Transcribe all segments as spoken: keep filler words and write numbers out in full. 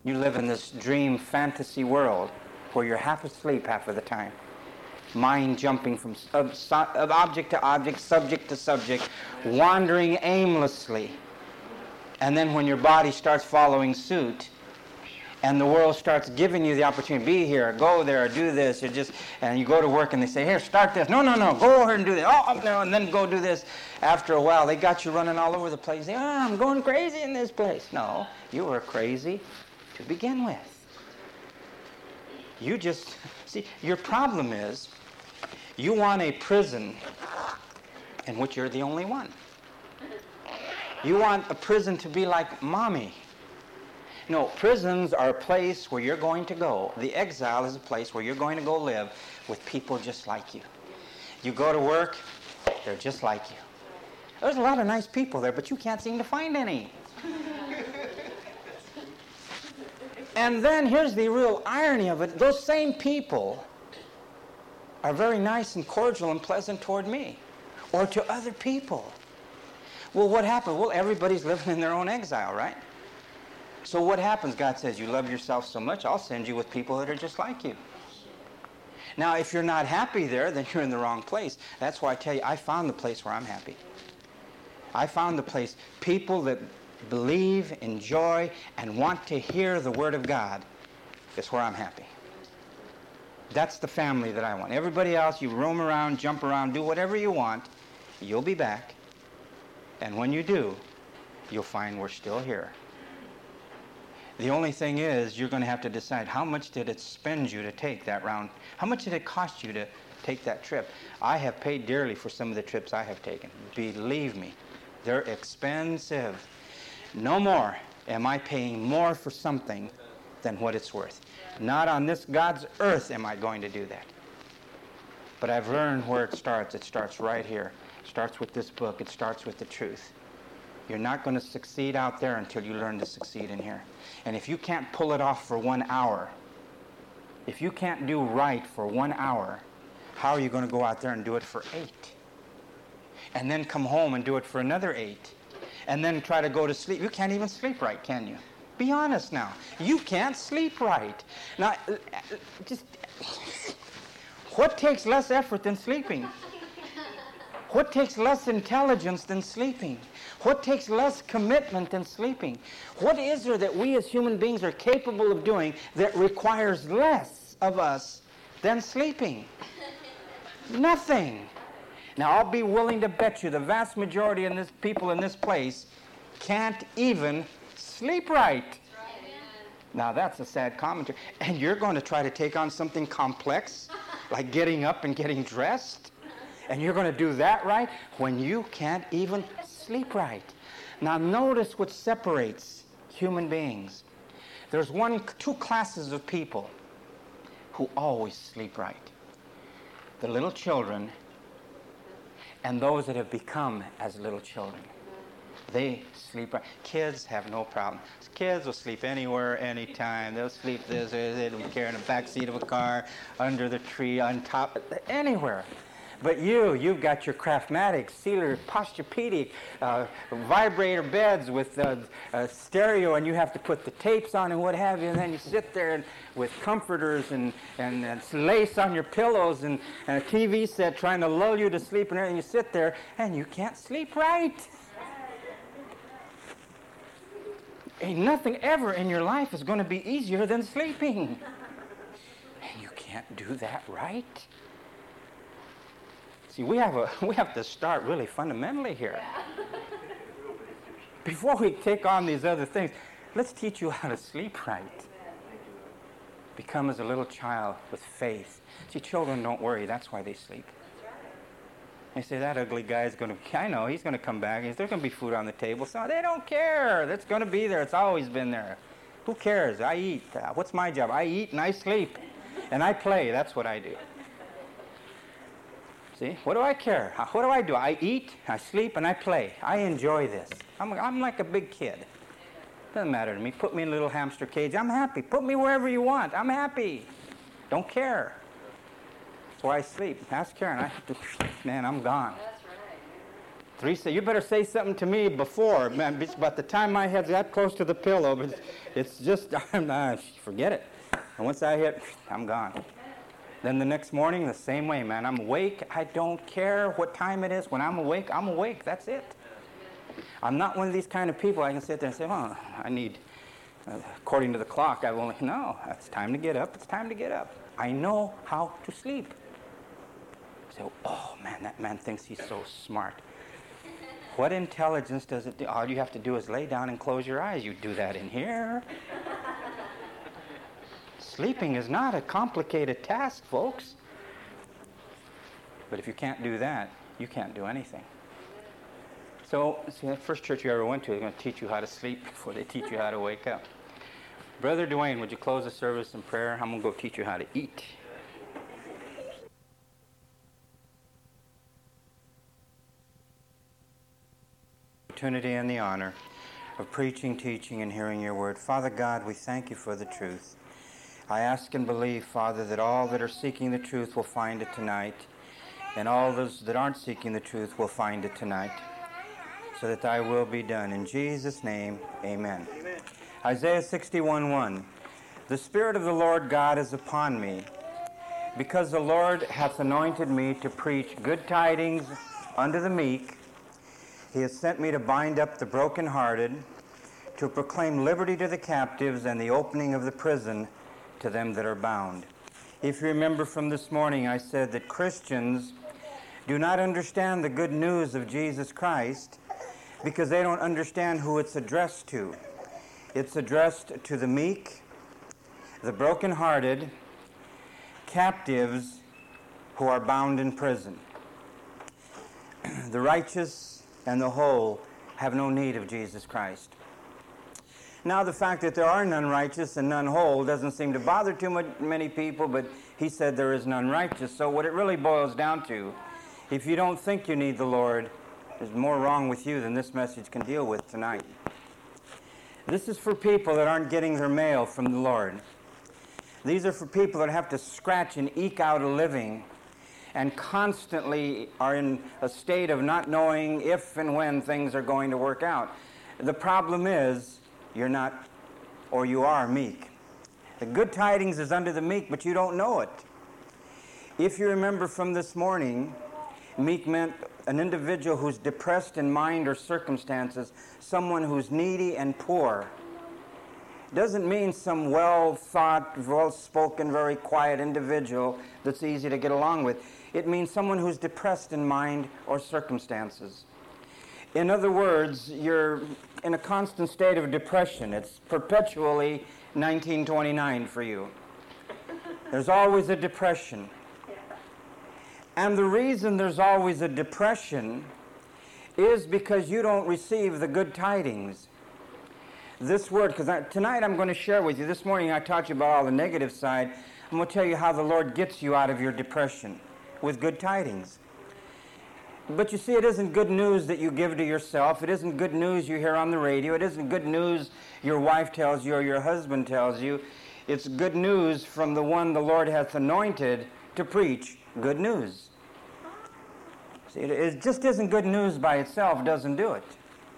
You live in this dream fantasy world where you're half asleep half of the time. Mind jumping from sub, sub, object to object, subject to subject, wandering aimlessly. And then when your body starts following suit, and the world starts giving you the opportunity, be here, go there, do this, you just, and you go to work and they say, here, start this. No, no, no, go over and do this. Oh, no, and then go do this. After a while, they got you running all over the place. You say, oh, I'm going crazy in this place. No, you were crazy to begin with. You just, see, your problem is you want a prison in which you're the only one. You want a prison to be like mommy. No, prisons are a place where you're going to go. The exile is a place where you're going to go live with people just like you. You go to work, they're just like you. There's a lot of nice people there, but you can't seem to find any. And then here's the real irony of it. Those same people are very nice and cordial and pleasant toward me or to other people. Well, what happened? Well, everybody's living in their own exile, right? So what happens? God says, you love yourself so much, I'll send you with people that are just like you. Now, if you're not happy there, then you're in the wrong place. That's why I tell you, I found the place where I'm happy. I found the place, people that believe, enjoy, and want to hear the Word of God is where I'm happy. That's the family that I want. Everybody else, you roam around, jump around, do whatever you want. You'll be back. And when you do, you'll find we're still here. The only thing is, you're going to have to decide how much did it spend you to take that round? How much did it cost you to take that trip? I have paid dearly for some of the trips I have taken. Believe me, they're expensive. No more am I paying more for something than what it's worth. Not on this God's earth am I going to do that. But I've learned where it starts. It starts right here. It starts with this book. It starts with the truth. You're not going to succeed out there until you learn to succeed in here. And if you can't pull it off for one hour, if you can't do right for one hour, how are you going to go out there and do it for eight? And then come home and do it for another eight? And then try to go to sleep. You can't even sleep right, can you? Be honest now. You can't sleep right. Now, just, what takes less effort than sleeping? What takes less intelligence than sleeping? What takes less commitment than sleeping? What is there that we as human beings are capable of doing that requires less of us than sleeping? Nothing. Now, I'll be willing to bet you the vast majority of this people in this place can't even sleep right. Now, that's a sad commentary. And you're going to try to take on something complex, like getting up and getting dressed? And you're going to do that right when you can't even sleep right. Now notice what separates human beings. There's one, two classes of people who always sleep right. The little children and those that have become as little children. They sleep right. Kids have no problem. Kids will sleep anywhere, anytime. They'll sleep this, they don't care, in the back seat of a car, under the tree, on top, anywhere. But you, you've got your Craftmatic, Sealer, Posturepedic, uh, vibrator beds with uh, uh, stereo, and you have to put the tapes on and what have you, and then you sit there and, with comforters and, and, and lace on your pillows and, and a T V set trying to lull you to sleep, and everything. You sit there, and you can't sleep right. Ain't nothing ever in your life is going to be easier than sleeping. And you can't do that right. See, we have, a, we have to start really fundamentally here. Before we take on these other things, let's teach you how to sleep right. Become as a little child with faith. See, children don't worry. That's why they sleep. They say, that ugly guy is going to, I know, he's going to come back. There's going to be food on the table. So they don't care. That's going to be there. It's always been there. Who cares? I eat. Uh, what's my job? I eat and I sleep. And I play. That's what I do. See, what do I care? What do I do? I eat, I sleep, and I play. I enjoy this. I'm, I'm like a big kid. Doesn't matter to me. Put me in a little hamster cage. I'm happy. Put me wherever you want. I'm happy. Don't care. That's why I sleep. Ask Karen. I have to, man, I'm gone. Teresa, you better say something to me before. Man, by the time my head's that close to the pillow, it's, it's just, I'm not, forget it. And once I hit, I'm gone. Then the next morning, the same way, man. I'm awake. I don't care what time it is. When I'm awake, I'm awake. That's it. I'm not one of these kind of people I can sit there and say, oh, I need, uh, according to the clock, I've only, no, it's time to get up. It's time to get up. I know how to sleep. So, oh, man, that man thinks he's so smart. What intelligence does it do? All you have to do is lay down and close your eyes. You do that in here. Sleeping is not a complicated task, folks. But if you can't do that, you can't do anything. So, see, the first church you ever went to, they're going to teach you how to sleep before they teach you how to wake up. Brother Dwayne, would you close the service in prayer? I'm going to go teach you how to eat. Opportunity and the honor of preaching, teaching, and hearing your word. Father God, we thank you for the truth. I ask and believe, Father, that all that are seeking the truth will find it tonight, and all those that aren't seeking the truth will find it tonight, so that thy will be done. In Jesus' name, amen. Amen. Isaiah sixty-one one. The Spirit of the Lord God is upon me, because the Lord hath anointed me to preach good tidings unto the meek. He has sent me to bind up the brokenhearted, to proclaim liberty to the captives, and the opening of the prison to them that are bound. If you remember from this morning, I said that Christians do not understand the good news of Jesus Christ because they don't understand who it's addressed to. It's addressed to the meek, the brokenhearted, captives who are bound in prison. The righteous and the whole have no need of Jesus Christ. Now, the fact that there are none righteous and none whole doesn't seem to bother too much, many people, but he said there is none righteous. So what it really boils down to, if you don't think you need the Lord, there's more wrong with you than this message can deal with tonight. This is for people that aren't getting their mail from the Lord. These are for people that have to scratch and eke out a living and constantly are in a state of not knowing if and when things are going to work out. The problem is, you're not, or you are meek. The good tidings is unto the meek, but you don't know it. If you remember from this morning, meek meant an individual who's depressed in mind or circumstances, someone who's needy and poor. Doesn't mean some well-thought, well-spoken, very quiet individual that's easy to get along with. It means someone who's depressed in mind or circumstances. In other words, you're in a constant state of depression. It's perpetually nineteen twenty-nine for you. There's always a depression. And the reason there's always a depression is because you don't receive the good tidings. This word, because tonight I'm going to share with you, this morning I taught you about all the negative side. I'm going to tell you how the Lord gets you out of your depression with good tidings. But you see, it isn't good news that you give to yourself. It isn't good news you hear on the radio. It isn't good news your wife tells you or your husband tells you. It's good news from the one the Lord hath anointed to preach good news. See, it, it just isn't good news by itself. It doesn't do it.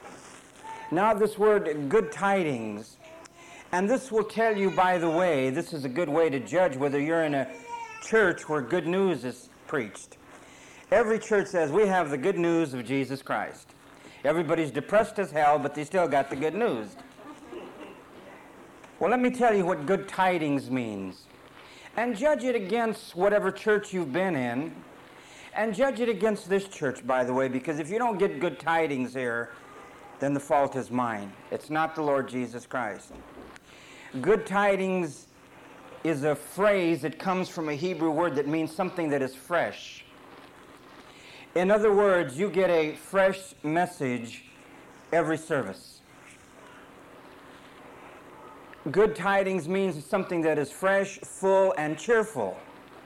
Now this word, good tidings, and this will tell you, by the way, this is a good way to judge whether you're in a church where good news is preached. Every church says, we have the good news of Jesus Christ. Everybody's depressed as hell, but they still got the good news. Well, let me tell you what good tidings means. And judge it against whatever church you've been in. And judge it against this church, by the way, because if you don't get good tidings here, then the fault is mine. It's not the Lord Jesus Christ. Good tidings is a phrase that comes from a Hebrew word that means something that is fresh. In other words, you get a fresh message every service. Good tidings means something that is fresh, full, and cheerful.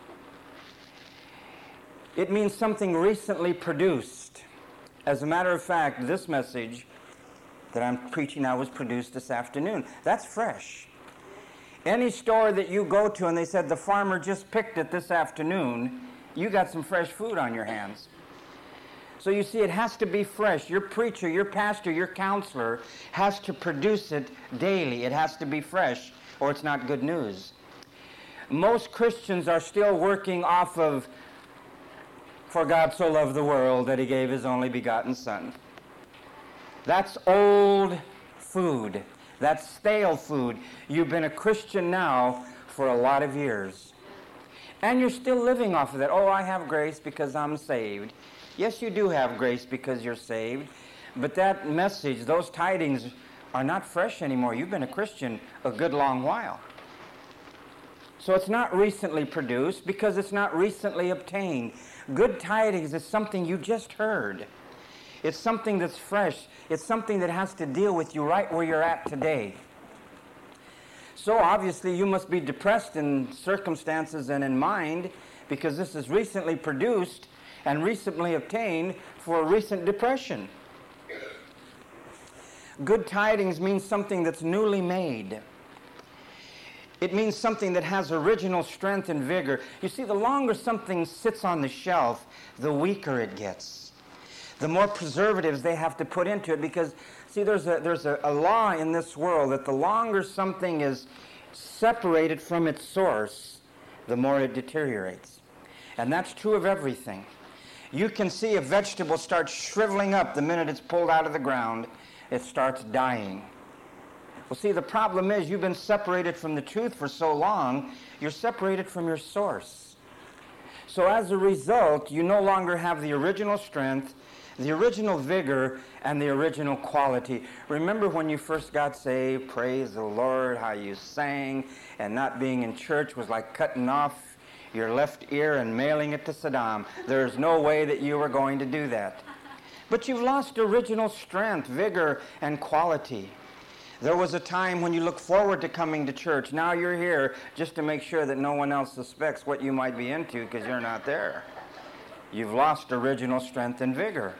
It means something recently produced. As a matter of fact, this message that I'm preaching now was produced this afternoon. That's fresh. Any store that you go to and they said the farmer just picked it this afternoon, you got some fresh food on your hands. So you see, it has to be fresh. Your preacher, your pastor, your counselor has to produce it daily. It has to be fresh, or it's not good news. Most Christians are still working off of, "For God so loved the world that he gave his only begotten Son." That's old food. That's stale food. You've been a Christian now for a lot of years. And you're still living off of that. "Oh, I have grace because I'm saved." Yes, you do have grace because you're saved. But that message, those tidings, are not fresh anymore. You've been a Christian a good long while. So it's not recently produced because it's not recently obtained. Good tidings is something you just heard. It's something that's fresh. It's something that has to deal with you right where you're at today. So obviously you must be depressed in circumstances and in mind, because this is recently produced and recently obtained for a recent depression. Good tidings means something that's newly made. It means something that has original strength and vigor. You see, the longer something sits on the shelf, the weaker it gets. The more preservatives they have to put into it, because, see, there's a, there's a, a law in this world that the longer something is separated from its source, the more it deteriorates. And that's true of everything. You can see a vegetable start shriveling up the minute it's pulled out of the ground. It starts dying. Well, see, the problem is you've been separated from the truth for so long, you're separated from your source. So as a result, you no longer have the original strength, the original vigor, and the original quality. Remember when you first got saved, praise the Lord, how you sang, and not being in church was like cutting off your left ear and mailing it to Saddam. There's no way that you were going to do that. But you've lost original strength, vigor, and quality. There was a time when you looked forward to coming to church. Now you're here just to make sure that no one else suspects what you might be into because you're not there. You've lost original strength and vigor.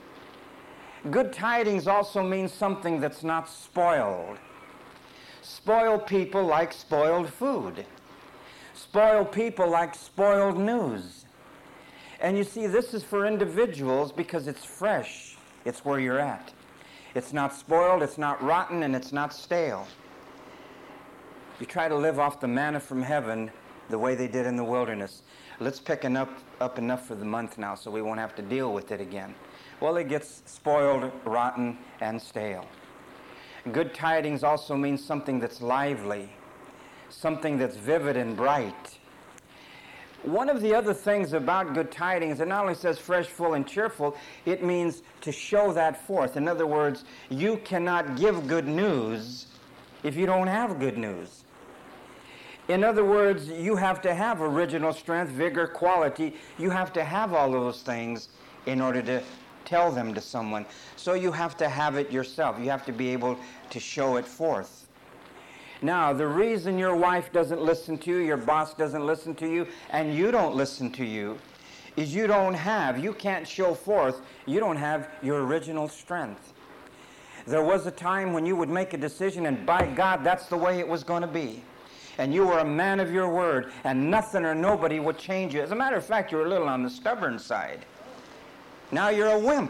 Good tidings also means something that's not spoiled. Spoiled people like spoiled food. Spoiled people like spoiled news. And you see, this is for individuals because it's fresh. It's where you're at. It's not spoiled, it's not rotten, and it's not stale. You try to live off the manna from heaven the way they did in the wilderness. Let's pick enough, up enough for the month now so we won't have to deal with it again. Well, it gets spoiled, rotten, and stale. Good tidings also means something that's lively, something that's vivid and bright. One of the other things about good tidings, it not only says fresh, full, and cheerful, it means to show that forth. In other words, you cannot give good news if you don't have good news. In other words, you have to have original strength, vigor, quality. You have to have all those things in order to tell them to someone. So you have to have it yourself. You have to be able to show it forth. Now, the reason your wife doesn't listen to you, your boss doesn't listen to you, and you don't listen to you, is you don't have, you can't show forth, you don't have your original strength. There was a time when you would make a decision, and by God, that's the way it was going to be. And you were a man of your word, and nothing or nobody would change you. As a matter of fact, you were a little on the stubborn side. Now you're a wimp.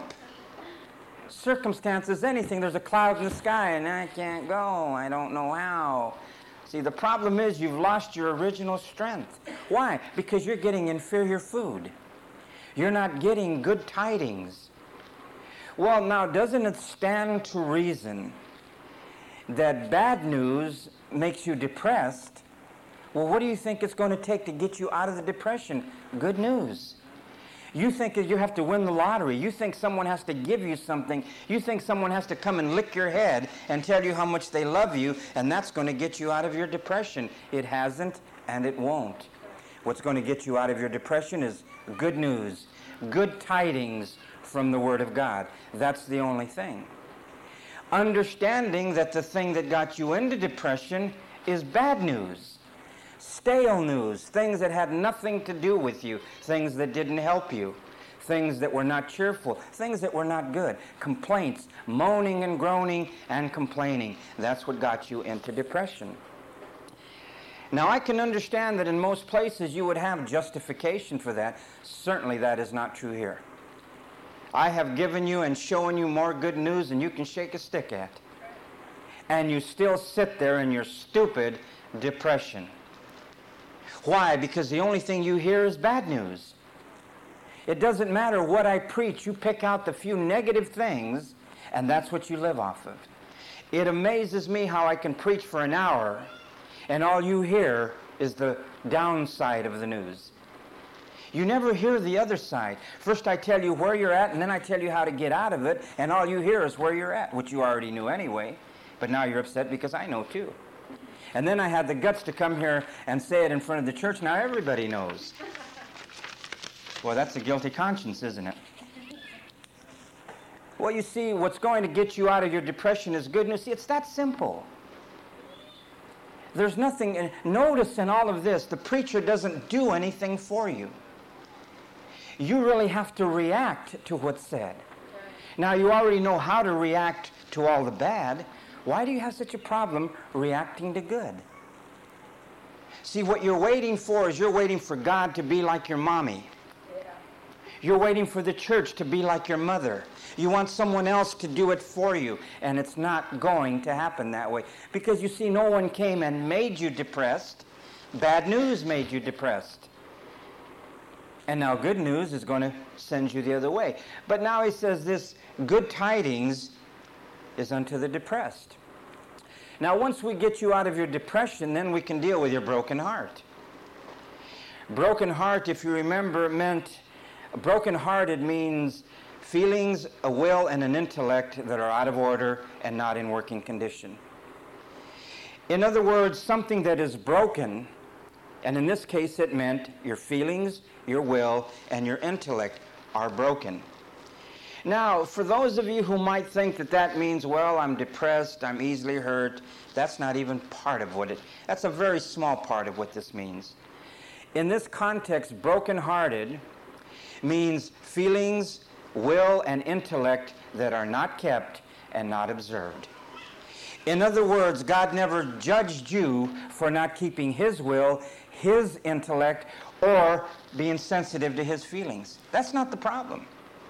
Circumstances, anything, there's a cloud in the sky and I can't go, I don't know how. See, the problem is you've lost your original strength. Why? Because you're getting inferior food. You're not getting good tidings. Well, now, doesn't it stand to reason that bad news makes you depressed? Well, what do you think it's going to take to get you out of the depression? Good news. You think that you have to win the lottery. You think someone has to give you something. You think someone has to come and lick your head and tell you how much they love you, and that's going to get you out of your depression. It hasn't, and it won't. What's going to get you out of your depression is good news, good tidings from the Word of God. That's the only thing. Understanding that the thing that got you into depression is bad news. Stale news, things that had nothing to do with you, things that didn't help you, things that were not cheerful, things that were not good, complaints, moaning and groaning and complaining. That's what got you into depression. Now, I can understand that in most places you would have justification for that. Certainly that is not true here. I have given you and shown you more good news than you can shake a stick at. And you still sit there in your stupid depression. Why? Because the only thing you hear is bad news. It doesn't matter what I preach. You pick out the few negative things, and that's what you live off of. It amazes me how I can preach for an hour, and all you hear is the downside of the news. You never hear the other side. First I tell you where you're at, and then I tell you how to get out of it, and all you hear is where you're at, which you already knew anyway, but now you're upset because I know too. And then I had the guts to come here and say it in front of the church. Now everybody knows. Well, that's a guilty conscience, isn't it? Well, you see, what's going to get you out of your depression is good news. See, it's that simple. There's nothing, notice in all of this, the preacher doesn't do anything for you. You really have to react to what's said. Now, you already know how to react to all the bad. Why do you have such a problem reacting to good? See, what you're waiting for is you're waiting for God to be like your mommy. You're waiting for the church to be like your mother. You want someone else to do it for you, and it's not going to happen that way. Because you see, no one came and made you depressed. Bad news made you depressed. And now good news is going to send you the other way. But now he says this good tidings is unto the depressed. Now once we get you out of your depression, then we can deal with your broken heart. Broken heart, if you remember, meant broken-hearted means feelings, a will, and an intellect that are out of order and not in working condition. In other words, something that is broken, and in this case it meant your feelings, your will, and your intellect are broken. Now, for those of you who might think that that means, well, I'm depressed, I'm easily hurt, that's not even part of what it, that's a very small part of what this means. In this context, broken-hearted means feelings, will, and intellect that are not kept and not observed. In other words, God never judged you for not keeping His will, His intellect, or being sensitive to His feelings. That's not the problem.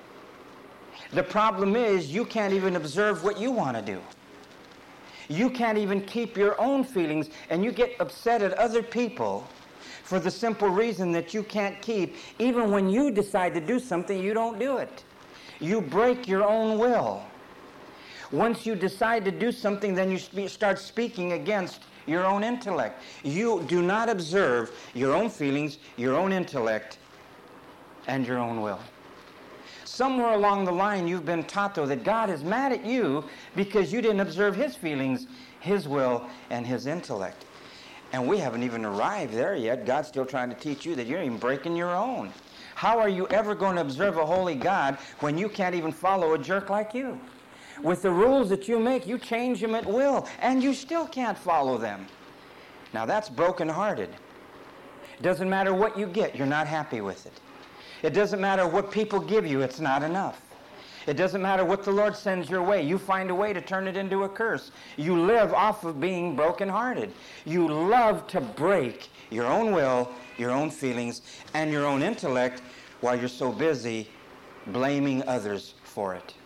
The problem is you can't even observe what you want to do. You can't even keep your own feelings, and you get upset at other people for the simple reason that you can't keep, even when you decide to do something, you don't do it. You break your own will. Once you decide to do something, then you spe- start speaking against your own intellect. You do not observe your own feelings, your own intellect, and your own will. Somewhere along the line, you've been taught, though, that God is mad at you because you didn't observe His feelings, His will, and His intellect. And we haven't even arrived there yet. God's still trying to teach you that you're even breaking your own. How are you ever going to observe a holy God when you can't even follow a jerk like you? With the rules that you make, you change them at will, and you still can't follow them. Now that's broken-hearted. Doesn't matter what you get, you're not happy with it. It doesn't matter what people give you, it's not enough. It doesn't matter what the Lord sends your way. You find a way to turn it into a curse. You live off of being broken-hearted. You love to break your own will, your own feelings, and your own intellect while you're so busy blaming others for it.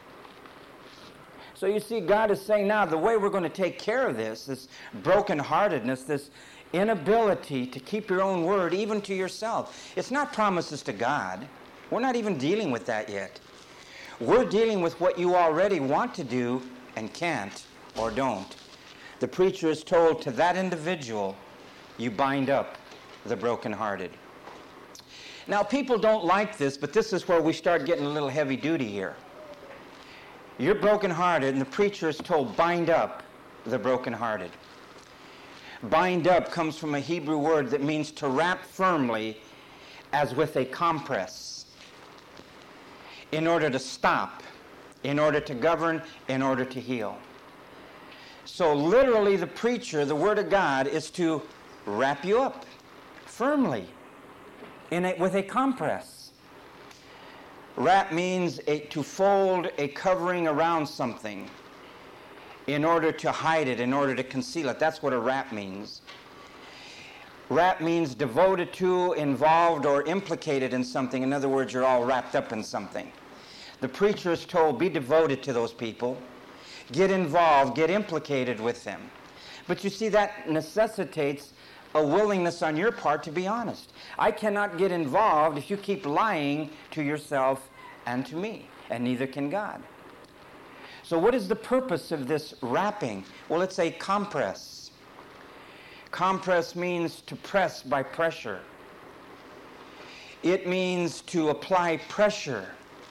So you see, God is saying now the way we're going to take care of this, this broken-heartedness, this inability to keep your own word even to yourself. It's not promises to God. We're not even dealing with that yet. We're dealing with what you already want to do and can't or don't. The preacher is told to that individual, you bind up the brokenhearted. Now, people don't like this, but this is where we start getting a little heavy duty here. You're brokenhearted, and the preacher is told, bind up the brokenhearted. Bind up comes from a Hebrew word that means to wrap firmly as with a compress. In order to stop, in order to govern, in order to heal. So literally the preacher, the Word of God, is to wrap you up firmly in a, with a compress. Wrap means a, to fold a covering around something in order to hide it, in order to conceal it. That's what a wrap means. Wrap means devoted to, involved, or implicated in something. In other words, you're all wrapped up in something. The preacher is told, be devoted to those people. Get involved, get implicated with them. But you see, that necessitates a willingness on your part to be honest. I cannot get involved if you keep lying to yourself and to me, and neither can God. So what is the purpose of this wrapping? Well, it's a compress. Compress means to press by pressure. It means to apply pressure.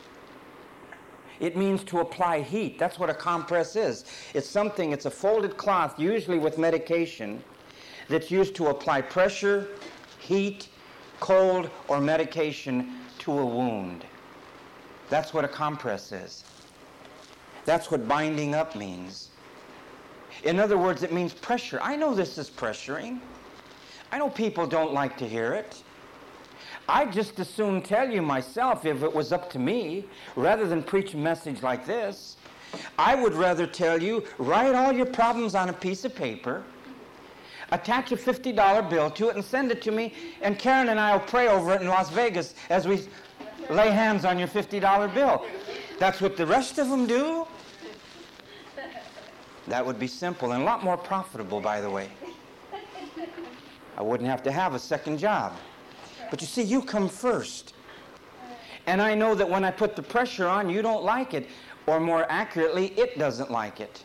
It means to apply heat. That's what a compress is. It's something, it's a folded cloth, usually with medication, that's used to apply pressure, heat, cold, or medication to a wound. That's what a compress is. That's what binding up means. In other words, it means pressure. I know this is pressuring. I know people don't like to hear it. I'd just as soon tell you myself, if it was up to me, rather than preach a message like this. I would rather tell you, write all your problems on a piece of paper, attach a fifty dollar bill to it, and send it to me, and Karen and I will pray over it in Las Vegas as we lay hands on your fifty dollar bill. That's what the rest of them do. That would be simple and a lot more profitable, by the way. I wouldn't have to have a second job. But you see, you come first. And I know that when I put the pressure on, you don't like it. Or more accurately, it doesn't like it.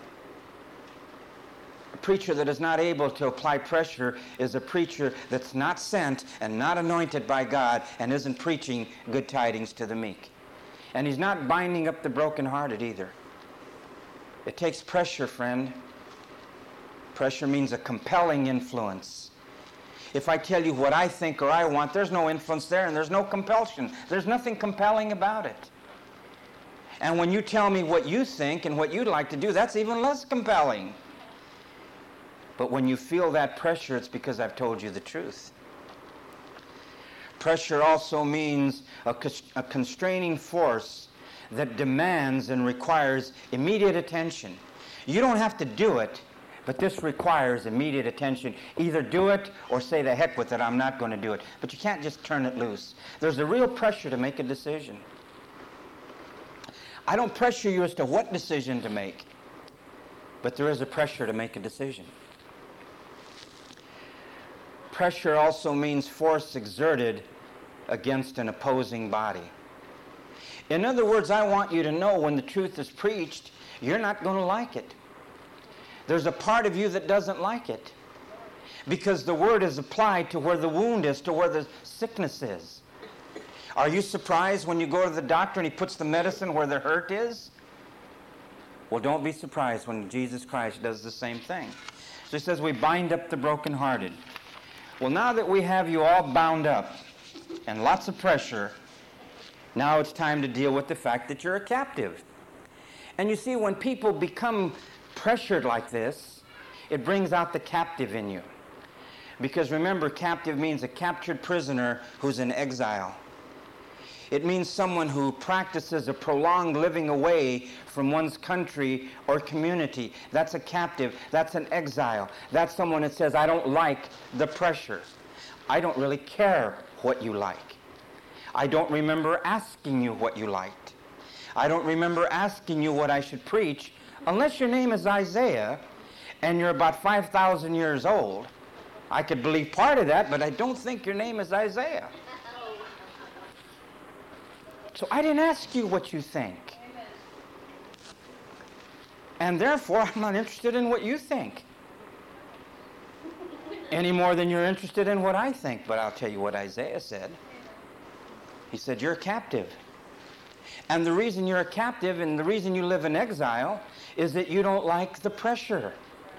A preacher that is not able to apply pressure is a preacher that's not sent and not anointed by God and isn't preaching good tidings to the meek. And he's not binding up the brokenhearted either. It takes pressure, friend. Pressure means a compelling influence. If I tell you what I think or I want, there's no influence there and there's no compulsion. There's nothing compelling about it. And when you tell me what you think and what you'd like to do, that's even less compelling. But when you feel that pressure, it's because I've told you the truth. Pressure also means a, a constraining force that demands and requires immediate attention. You don't have to do it, but this requires immediate attention. Either do it or say the heck with it, I'm not going to do it. But you can't just turn it loose. There's a real pressure to make a decision. I don't pressure you as to what decision to make, but there is a pressure to make a decision. Pressure also means force exerted against an opposing body. In other words, I want you to know when the truth is preached, you're not going to like it. There's a part of you that doesn't like it because the word is applied to where the wound is, to where the sickness is. Are you surprised when you go to the doctor and he puts the medicine where the hurt is? Well, don't be surprised when Jesus Christ does the same thing. So he says we bind up the brokenhearted. Well, now that we have you all bound up and lots of pressure, now it's time to deal with the fact that you're a captive. And you see, when people become pressured like this, it brings out the captive in you. Because remember, captive means a captured prisoner who's in exile. It means someone who practices a prolonged living away from one's country or community. That's a captive. That's an exile. That's someone that says, I don't like the pressure. I don't really care what you like. I don't remember asking you what you liked. I don't remember asking you what I should preach, unless your name is Isaiah and you're about five thousand years old. I could believe part of that, but I don't think your name is Isaiah. So I didn't ask you what you think. And therefore, I'm not interested in what you think. Any more than you're interested in what I think. But I'll tell you what Isaiah said. He said, you're a captive. And the reason you're a captive and the reason you live in exile is that you don't like the pressure.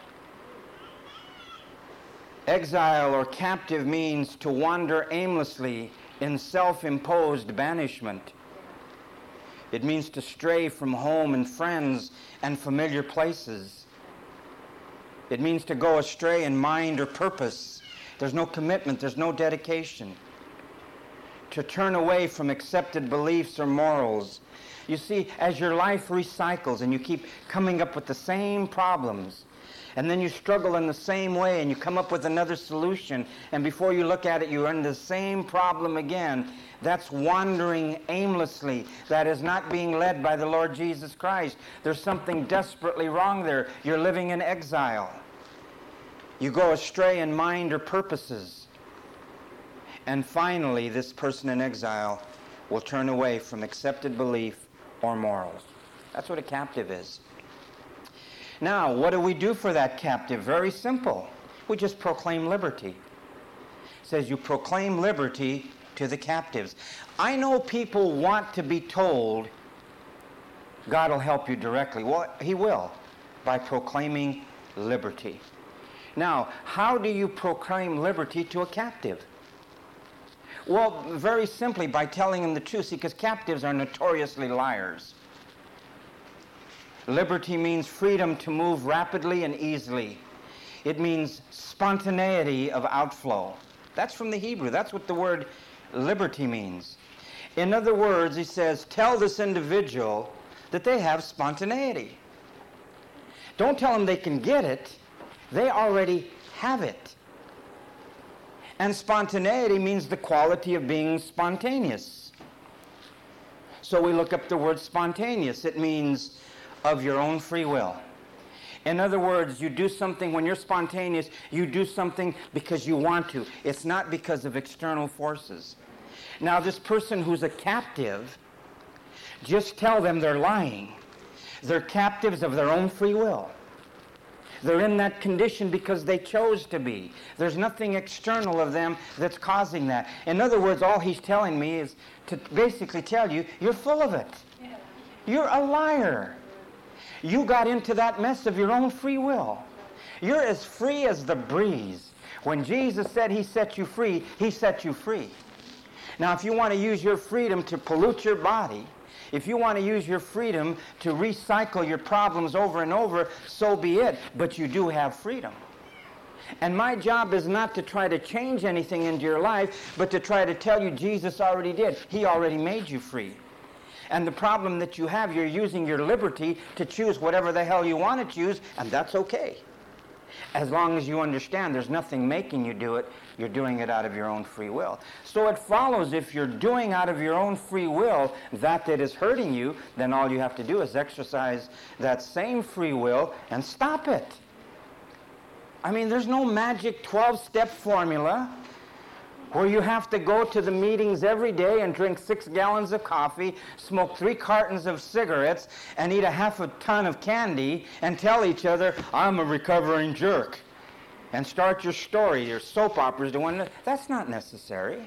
Exile or captive means to wander aimlessly in self-imposed banishment. It means to stray from home and friends and familiar places. It means to go astray in mind or purpose. There's no commitment, there's no dedication. To turn away from accepted beliefs or morals. You see, as your life recycles and you keep coming up with the same problems, And then you struggle in the same way and you come up with another solution, and before you look at it, you're in the same problem again. That's wandering aimlessly. That is not being led by the Lord Jesus Christ. There's something desperately wrong there. You're living in exile. You go astray in mind or purposes. And finally, this person in exile will turn away from accepted belief or morals. That's what a captive is. Now, what do we do for that captive? Very simple. We just proclaim liberty. It says you proclaim liberty to the captives. I know people want to be told God will help you directly. Well, He will, by proclaiming liberty. Now, how do you proclaim liberty to a captive? Well, very simply, by telling them the truth. See, because captives are notoriously liars. Liberty means freedom to move rapidly and easily. It means spontaneity of outflow. That's from the Hebrew. That's what the word liberty means. In other words, he says, tell this individual that they have spontaneity. Don't tell them they can get it. They already have it. And spontaneity means the quality of being spontaneous. So we look up the word spontaneous. It means of your own free will. In other words, you do something, when you're spontaneous, you do something because you want to. It's not because of external forces. Now, this person who's a captive, just tell them they're lying. They're captives of their own free will. They're in that condition because they chose to be. There's nothing external of them that's causing that. In other words, all he's telling me is to basically tell you, you're full of it. You're a liar. You got into that mess of your own free will. You're as free as the breeze. When Jesus said He set you free, He set you free. Now, if you want to use your freedom to pollute your body, if you want to use your freedom to recycle your problems over and over, so be it. But you do have freedom. And my job is not to try to change anything into your life, but to try to tell you Jesus already did. He already made you free. And the problem that you have, you're using your liberty to choose whatever the hell you want to choose, and that's okay. As long as you understand there's nothing making you do it, you're doing it out of your own free will. So it follows, if you're doing out of your own free will that that is hurting you, then all you have to do is exercise that same free will and stop it. I mean, there's no magic twelve-step formula where you have to go to the meetings every day and drink six gallons of coffee, smoke three cartons of cigarettes, and eat a half a ton of candy and tell each other, I'm a recovering jerk. And start your story, your soap operas doing it. That's not necessary.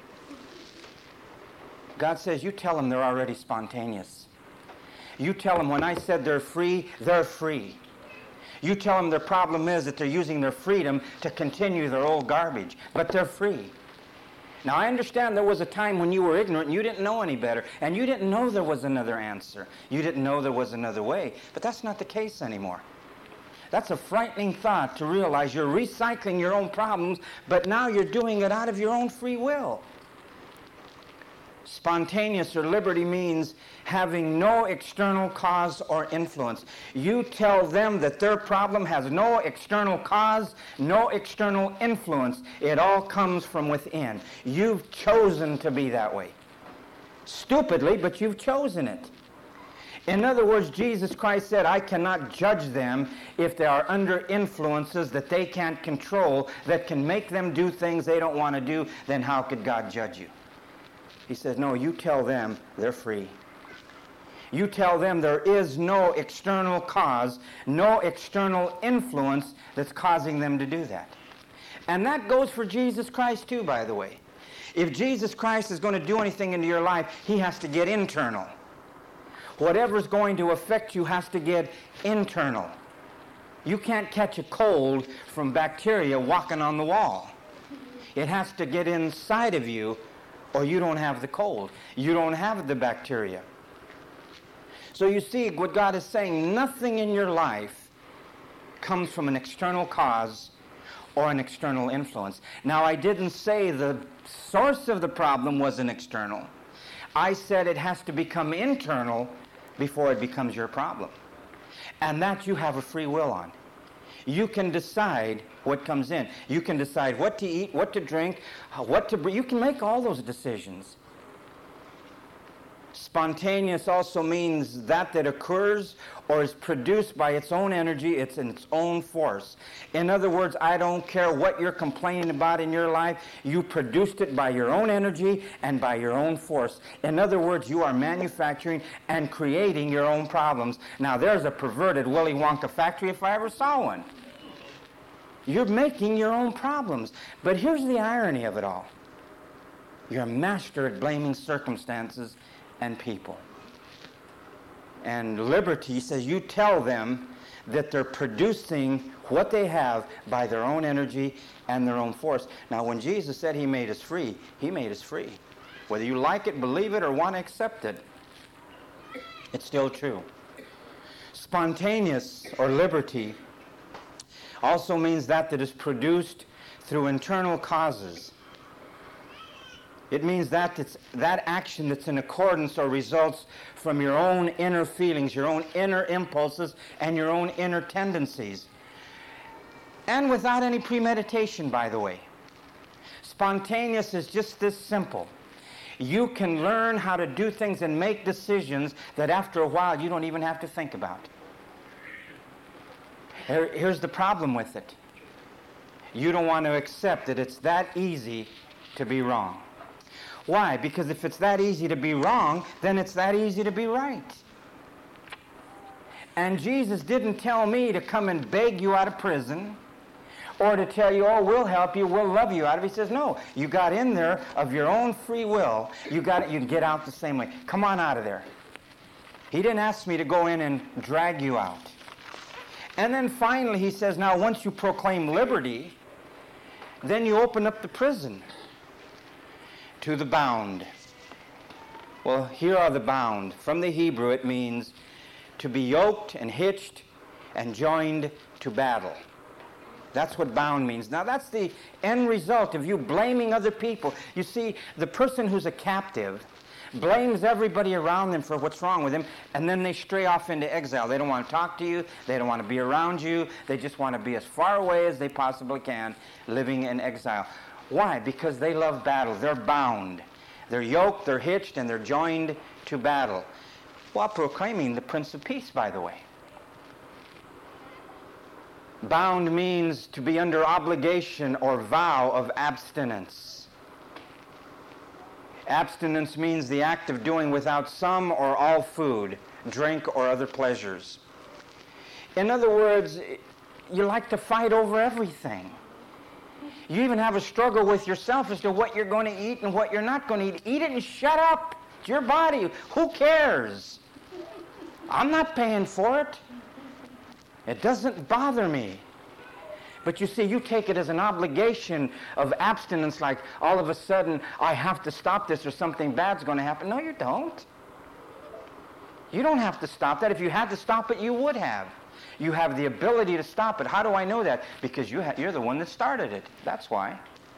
God says, you tell them they're already spontaneous. You tell them when I said they're free, they're free. You tell them their problem is that they're using their freedom to continue their old garbage, but they're free. Now, I understand there was a time when you were ignorant and you didn't know any better, and you didn't know there was another answer. You didn't know there was another way, but that's not the case anymore. That's a frightening thought, to realize you're recycling your own problems, but now you're doing it out of your own free will. Spontaneous or liberty means having no external cause or influence. You tell them that their problem has no external cause, no external influence. It all comes from within. You've chosen to be that way. Stupidly, but you've chosen it. In other words, Jesus Christ said, I cannot judge them if they are under influences that they can't control, that can make them do things they don't want to do. Then how could God judge you? He says, no, you tell them they're free. You tell them there is no external cause, no external influence that's causing them to do that. And that goes for Jesus Christ too, by the way. If Jesus Christ is going to do anything into your life, He has to get internal. Whatever's going to affect you has to get internal. You can't catch a cold from bacteria walking on the wall. It has to get inside of you, or you don't have the cold. You don't have the bacteria. So you see what God is saying, nothing in your life comes from an external cause or an external influence. Now, I didn't say the source of the problem was an external. I said it has to become internal before it becomes your problem. And that you have a free will on. You can decide what comes in. You can decide what to eat, what to drink, what to breathe. You can make all those decisions. Spontaneous also means that that occurs or is produced by its own energy, it's in its own force. In other words, I don't care what you're complaining about in your life, you produced it by your own energy and by your own force. In other words, you are manufacturing and creating your own problems. Now, there's a perverted Willy Wonka factory if I ever saw one. You're making your own problems. But here's the irony of it all. You're a master at blaming circumstances and people. And liberty says you tell them that they're producing what they have by their own energy and their own force. Now, when Jesus said he made us free, he made us free. Whether you like it, believe it, or want to accept it, it's still true. Spontaneous or liberty also means that that is produced through internal causes. It means that it's that action that's in accordance or results from your own inner feelings, your own inner impulses, and your own inner tendencies. And without any premeditation, by the way. Spontaneous is just this simple. You can learn how to do things and make decisions that after a while you don't even have to think about. Here, here's the problem with it. You don't want to accept that it's that easy to be wrong. Why? Because if it's that easy to be wrong, then it's that easy to be right. And Jesus didn't tell me to come and beg you out of prison or to tell you, oh, we'll help you, we'll love you out of it. He says, no, you got in there of your own free will. You got it, you can get out the same way. Come on out of there. He didn't ask me to go in and drag you out. And then finally he says, now once you proclaim liberty, then you open up the prison to the bound. Well, here are the bound. From the Hebrew, it means to be yoked and hitched and joined to battle. That's what bound means. Now, that's the end result of you blaming other people. You see, the person who's a captive blames everybody around them for what's wrong with them, and then they stray off into exile. They don't want to talk to you. They don't want to be around you. They just want to be as far away as they possibly can, living in exile. Why? Because they love battle. They're bound. They're yoked, they're hitched, and they're joined to battle. While proclaiming the Prince of Peace, by the way. Bound means to be under obligation or vow of abstinence. Abstinence means the act of doing without some or all food, drink, or other pleasures. In other words, you like to fight over everything. You even have a struggle with yourself as to what you're going to eat and what you're not going to eat. Eat it and shut up. It's your body. Who cares? I'm not paying for it. It doesn't bother me. But you see, you take it as an obligation of abstinence, like all of a sudden, I have to stop this or something bad's going to happen. No, you don't. You don't have to stop that. If you had to stop it, you would have. You have the ability to stop it. How do I know that? Because you ha- you're the one that started it. That's why.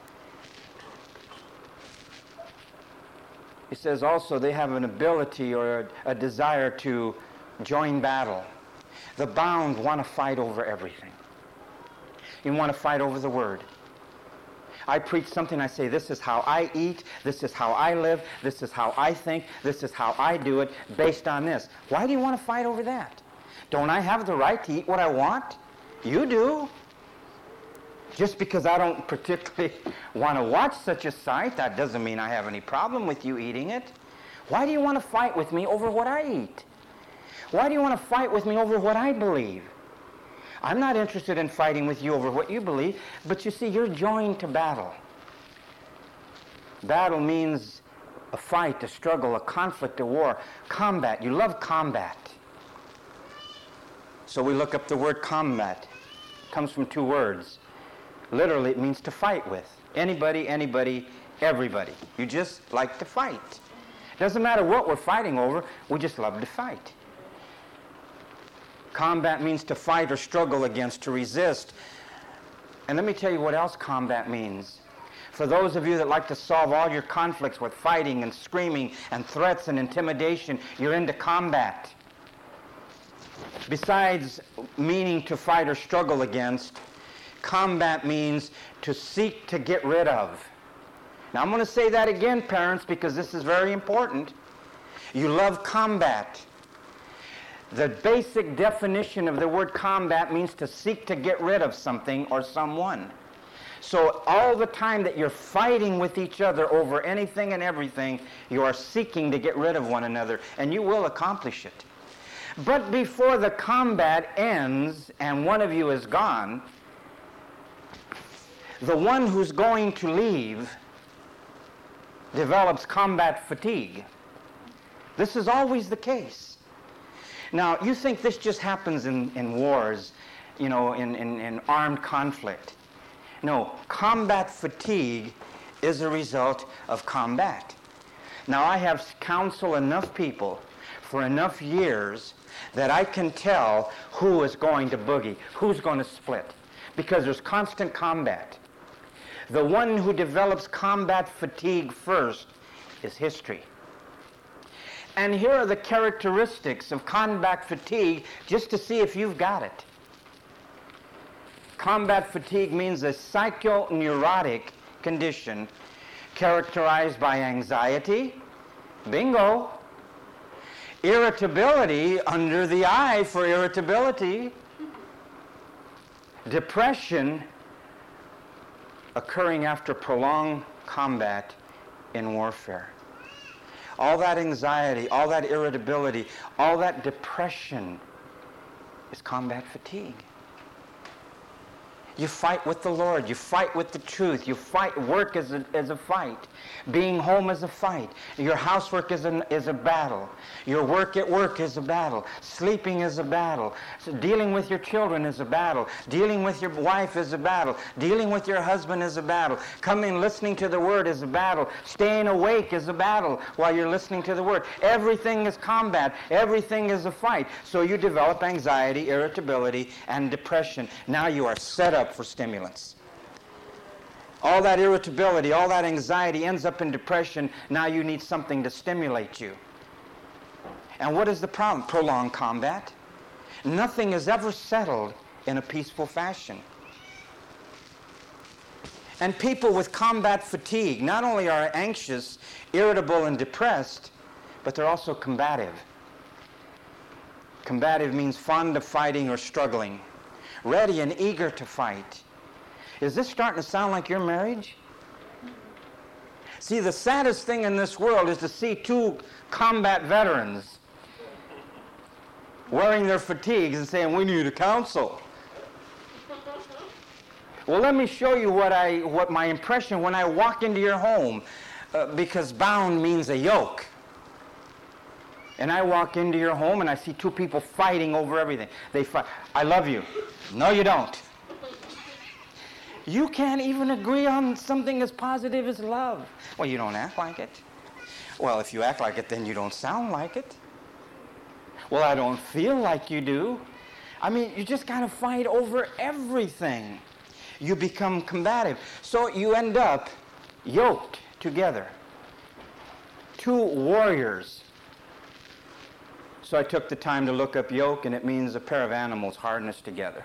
He says also they have an ability or a, a desire to join battle. The bound want to fight over everything. You want to fight over the word. I preach something, I say, this is how I eat, this is how I live, this is how I think, this is how I do it, based on this. Why do you want to fight over that? Don't I have the right to eat what I want? You do. Just because I don't particularly want to watch such a sight, that doesn't mean I have any problem with you eating it. Why do you want to fight with me over what I eat? Why do you want to fight with me over what I believe? I'm not interested in fighting with you over what you believe, but you see, you're joined to battle. Battle means a fight, a struggle, a conflict, a war. Combat. You love combat. So we look up the word combat. It comes from two words. Literally, it means to fight with. Anybody, anybody, everybody. You just like to fight. Doesn't matter what we're fighting over, we just love to fight. Combat means to fight or struggle against, to resist. And let me tell you what else combat means. For those of you that like to solve all your conflicts with fighting and screaming and threats and intimidation, you're into combat. Besides meaning to fight or struggle against, combat means to seek to get rid of. Now I'm going to say that again, parents, because this is very important. You love combat. The basic definition of the word combat means to seek to get rid of something or someone. So all the time that you're fighting with each other over anything and everything, you are seeking to get rid of one another, and you will accomplish it. But before the combat ends and one of you is gone, the one who's going to leave develops combat fatigue. This is always the case. Now, you think this just happens in, in wars, you know, in, in, in armed conflict. No, combat fatigue is a result of combat. Now, I have counseled enough people for enough years that I can tell who is going to boogie, who's going to split, because there's constant combat. The one who develops combat fatigue first is history. And here are the characteristics of combat fatigue, just to see if you've got it. Combat fatigue means a psychoneurotic condition characterized by anxiety, bingo, irritability, under the eye for irritability, depression occurring after prolonged combat in warfare. All that anxiety, all that irritability, all that depression is combat fatigue. You fight with the Lord. You fight with the truth. You fight. Work is a, is a fight. Being home is a fight. Your housework is a, is a battle. Your work at work is a battle. Sleeping is a battle. So dealing with your children is a battle. Dealing with your wife is a battle. Dealing with your husband is a battle. Coming, listening to the Word is a battle. Staying awake is a battle while you're listening to the Word. Everything is combat. Everything is a fight. So you develop anxiety, irritability, and depression. Now you are set up for stimulants. All that irritability, all that anxiety ends up in depression. Now you need something to stimulate you. And what is the problem? Prolonged combat. Nothing is ever settled in a peaceful fashion. And people with combat fatigue not only are anxious, irritable, and depressed, but they're also combative. Combative means fond of fighting or struggling. Ready and eager to fight. Is this starting to sound like your marriage? See, the saddest thing in this world is to see two combat veterans wearing their fatigues and saying, we need a counsel. Well, let me show you what I, what my impression when I walk into your home, uh, because bound means a yoke. And I walk into your home and I see two people fighting over everything. They fight. I love you. No, you don't. You can't even agree on something as positive as love. Well, you don't act like it. Well, if you act like it, then you don't sound like it. Well, I don't feel like you do. I mean, you just got to fight over everything. You become combative. So you end up yoked together. Two warriors. So I took the time to look up yoke, and it means a pair of animals harnessed together.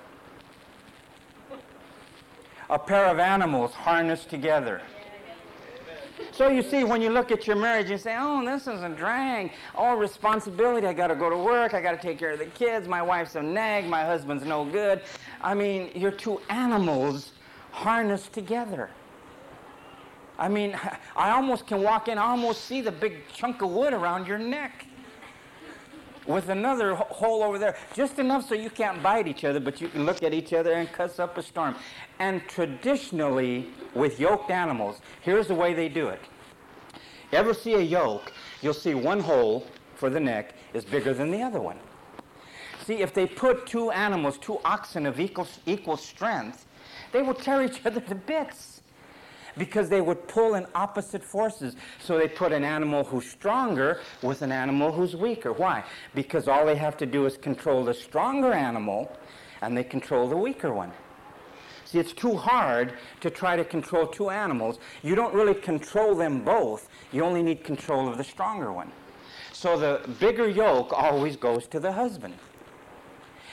A pair of animals harnessed together. So you see, when you look at your marriage, you say, oh, this is a drag. All responsibility. I got to go to work. I got to take care of the kids. My wife's a nag. My husband's no good. I mean, you're two animals harnessed together. I mean, I almost can walk in, I almost see the big chunk of wood around your neck, with another hole over there, just enough so you can't bite each other, but you can look at each other and cuss up a storm. And traditionally, with yoked animals, here's the way they do it. You ever see a yoke, you'll see one hole for the neck is bigger than the other one. See, if they put two animals, two oxen of equal, equal strength, they will tear each other to bits, because they would pull in opposite forces. So they put an animal who's stronger with an animal who's weaker. Why? Because all they have to do is control the stronger animal, and they control the weaker one. See, it's too hard to try to control two animals. You don't really control them both. You only need control of the stronger one. So the bigger yoke always goes to the husband.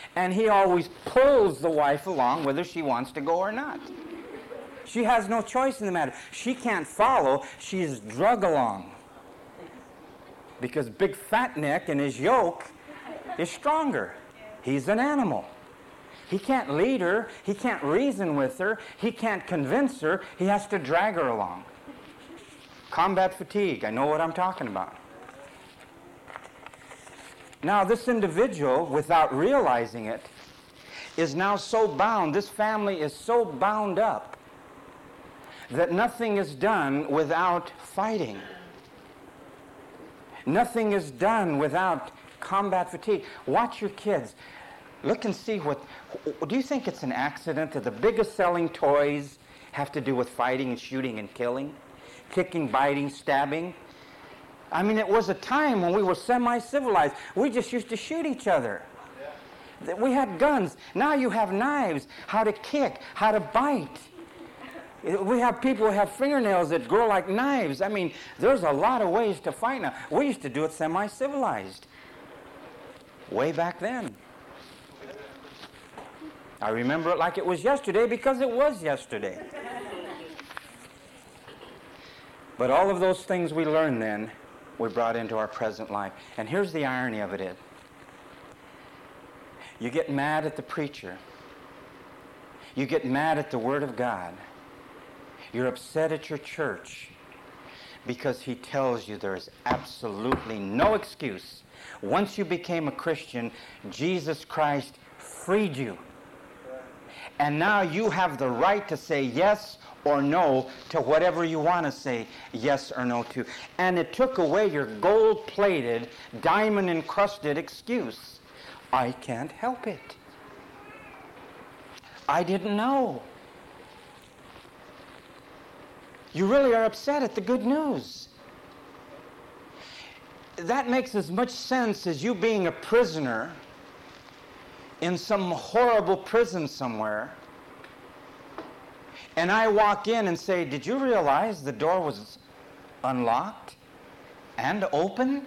And he always pulls the wife along whether she wants to go or not. She has no choice in the matter. She can't follow. She's drug along. Because Big Fat Nick and his yoke is stronger. He's an animal. He can't lead her. He can't reason with her. He can't convince her. He has to drag her along. Combat fatigue. I know what I'm talking about. Now, this individual, without realizing it, is now so bound, this family is so bound up, that nothing is done without fighting. Nothing is done without combat fatigue. Watch your kids. Look and see what... Do you think it's an accident that the biggest selling toys have to do with fighting and shooting and killing? Kicking, biting, stabbing? I mean, it was a time when we were semi-civilized. We just used to shoot each other. Yeah. We had guns. Now you have knives, how to kick, how to bite. We have people who have fingernails that grow like knives. I mean, there's a lot of ways to fight now. We used to do it semi-civilized. Way back then. I remember it like it was yesterday because it was yesterday. But all of those things we learned then, we brought into our present life. And here's the irony of it is, you get mad at the preacher. You get mad at the Word of God. You're upset at your church because he tells you there is absolutely no excuse. Once you became a Christian, Jesus Christ freed you. And now you have the right to say yes or no to whatever you want to say yes or no to. And it took away your gold-plated, diamond-encrusted excuse. I can't help it. I didn't know. You really are upset at the good news. That makes as much sense as you being a prisoner in some horrible prison somewhere, and I walk in and say, did you realize the door was unlocked and open?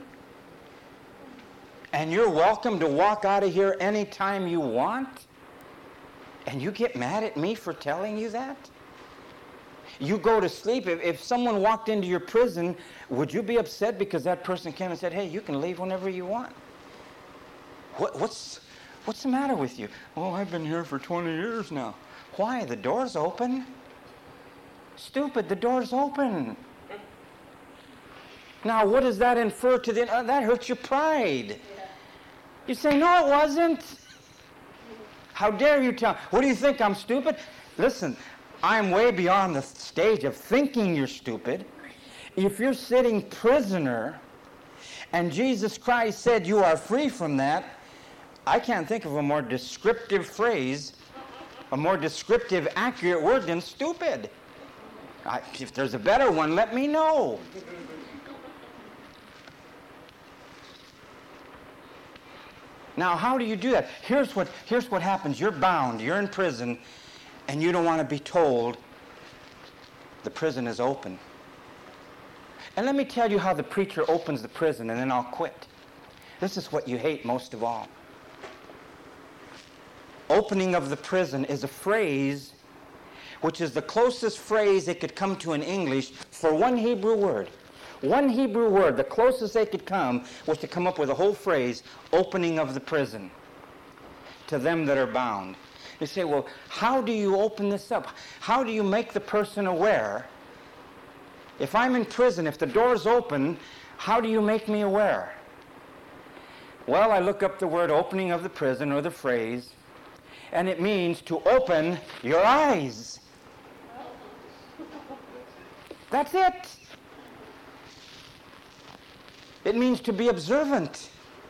And you're welcome to walk out of here anytime you want? And you get mad at me for telling you that? You go to sleep. If, if someone walked into your prison, would you be upset because that person came and said, hey, you can leave whenever you want? What, what's, what's the matter with you? Oh, I've been here for twenty years now. Why? The door's open. Stupid, the door's open. Now, what does that infer to the... Uh, that hurts your pride. You say, no, it wasn't. How dare you tell... What do you think, I'm stupid? Listen, I'm way beyond the stage of thinking you're stupid. If you're sitting prisoner and Jesus Christ said you are free from that, I can't think of a more descriptive phrase, a more descriptive, accurate word than stupid. I, if there's a better one, let me know. Now, how do you do that? Here's what, here's what happens. You're bound. You're in prison, and you don't want to be told the prison is open. And let me tell you how the preacher opens the prison, and then I'll quit. This is what you hate most of all. Opening of the prison is a phrase which is the closest phrase it could come to in English for one Hebrew word. One Hebrew word, the closest they could come was to come up with a whole phrase, opening of the prison, to them that are bound. You say, well, how do you open this up? How do you make the person aware? If I'm in prison, if the door's open, how do you make me aware? Well, I look up the word opening of the prison, or the phrase, and it means to open your eyes. That's it. It means to be observant,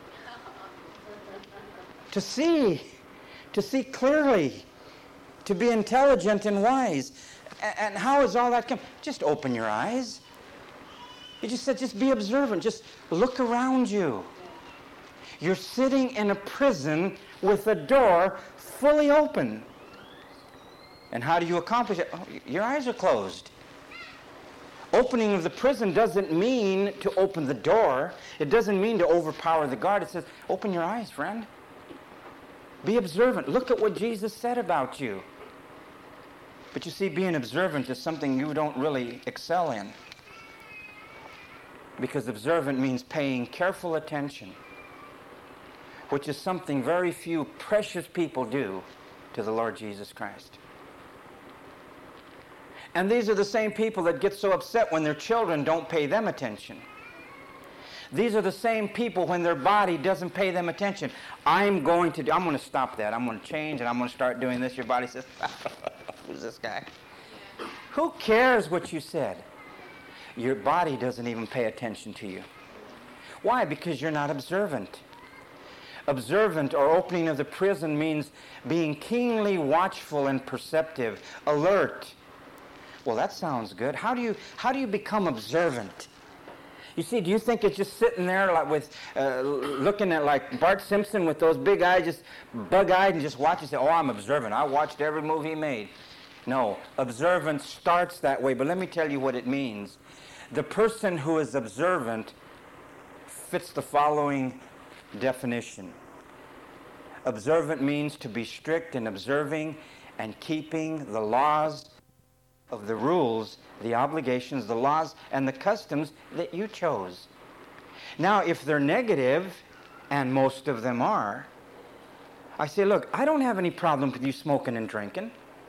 to see, to see clearly, to be intelligent and wise. And how is all that come? Just open your eyes. You just said, just be observant. Just look around you. You're sitting in a prison with a door fully open. And how do you accomplish it? Oh, your eyes are closed. Opening of the prison doesn't mean to open the door. It doesn't mean to overpower the guard. It says, open your eyes, friend. Be observant. Look at what Jesus said about you. But you see, being observant is something you don't really excel in. Because observant means paying careful attention, which is something very few precious people do to the Lord Jesus Christ. And these are the same people that get so upset when their children don't pay them attention. These are the same people when their body doesn't pay them attention. I'm going to do, I'm going to stop that. I'm going to change and I'm going to start doing this. Your body says, who's this guy? Who cares what you said? Your body doesn't even pay attention to you. Why? Because you're not observant. Observant, or opening of the prison, means being keenly watchful and perceptive, alert. Well, that sounds good. How do you, how do you become observant? You see, do you think it's just sitting there like with, uh, looking at like Bart Simpson with those big eyes, just bug-eyed, and just watch and say, oh, I'm observant. I watched every movie he made. No, observance starts that way, but let me tell you what it means. The person who is observant fits the following definition. Observant means to be strict in observing and keeping the laws of the rules, the obligations, the laws, and the customs that you chose. Now, if they're negative, and most of them are, I say, look, I don't have any problem with you smoking and drinking.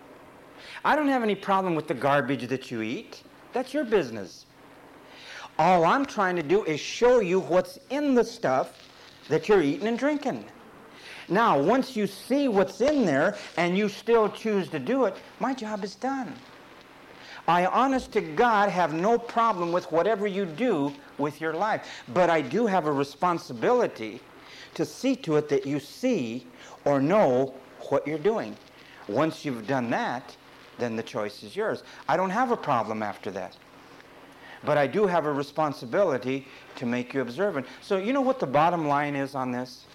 I don't have any problem with the garbage that you eat. That's your business. All I'm trying to do is show you what's in the stuff that you're eating and drinking. Now, once you see what's in there and you still choose to do it, my job is done. I, honest to God, have no problem with whatever you do with your life. But I do have a responsibility to see to it that you see or know what you're doing. Once you've done that, then the choice is yours. I don't have a problem after that. But I do have a responsibility to make you observant. So you know what the bottom line is on this?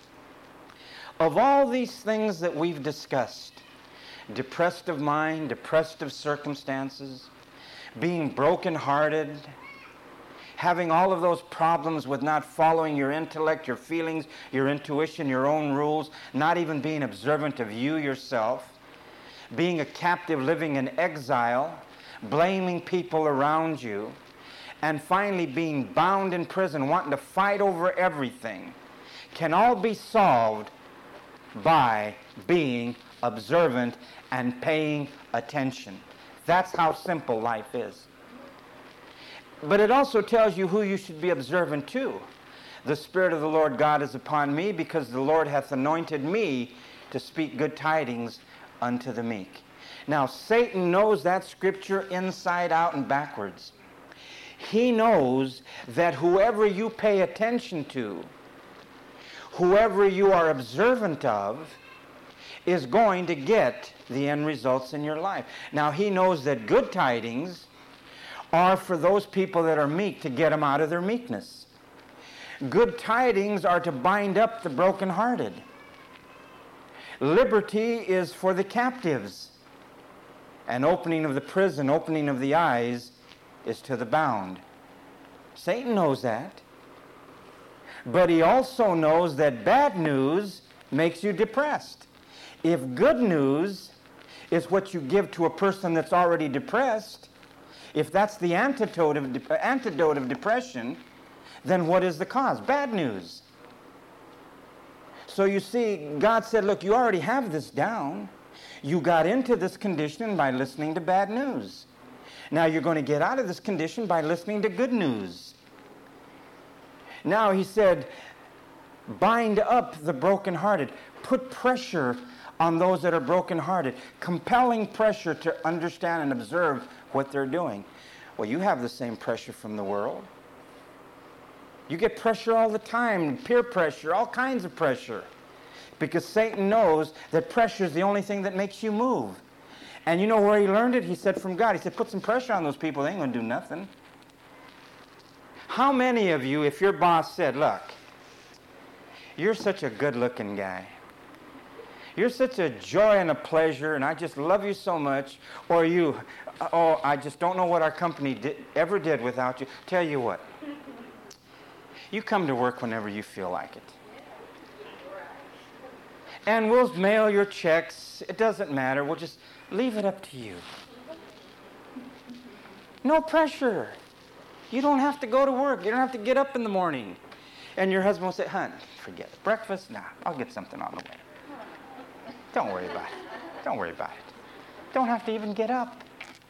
Of all these things that we've discussed, depressed of mind, depressed of circumstances, being brokenhearted, having all of those problems with not following your intellect, your feelings, your intuition, your own rules, not even being observant of you yourself, being a captive living in exile, blaming people around you, and finally being bound in prison, wanting to fight over everything, can all be solved by being observant and paying attention. That's how simple life is. But it also tells you who you should be observant to. The Spirit of the Lord God is upon me, because the Lord hath anointed me to speak good tidings unto the meek. Now, Satan knows that scripture inside out and backwards. He knows that whoever you pay attention to, whoever you are observant of, is going to get the end results in your life. Now, he knows that good tidings are for those people that are meek, to get them out of their meekness. Good tidings are to bind up the brokenhearted. Liberty is for the captives. And opening of the prison, opening of the eyes, is to the bound. Satan knows that. But he also knows that bad news makes you depressed. If good news is what you give to a person that's already depressed, if that's the antidote of, de- antidote of depression, then what is the cause? Bad news. So you see, God said, look, you already have this down. You got into this condition by listening to bad news. Now you're going to get out of this condition by listening to good news. Now he said, bind up the brokenhearted. Put pressure on those that are brokenhearted. Compelling pressure to understand and observe what they're doing. Well, you have the same pressure from the world. You get pressure all the time, peer pressure, all kinds of pressure. Because Satan knows that pressure is the only thing that makes you move. And you know where he learned it? He said from God. He said, put some pressure on those people. They ain't going to do nothing. How many of you, if your boss said, look, you're such a good-looking guy. You're such a joy and a pleasure, and I just love you so much. Or you, oh, I just don't know what our company did, ever did without you. Tell you what. You come to work whenever you feel like it. And we'll mail your checks. It doesn't matter. We'll just leave it up to you. No pressure. You don't have to go to work. You don't have to get up in the morning. And your husband will say, "Hun, forget it. Breakfast? Nah, I'll get something on the way. Don't worry about it. Don't worry about it. Don't have to even get up."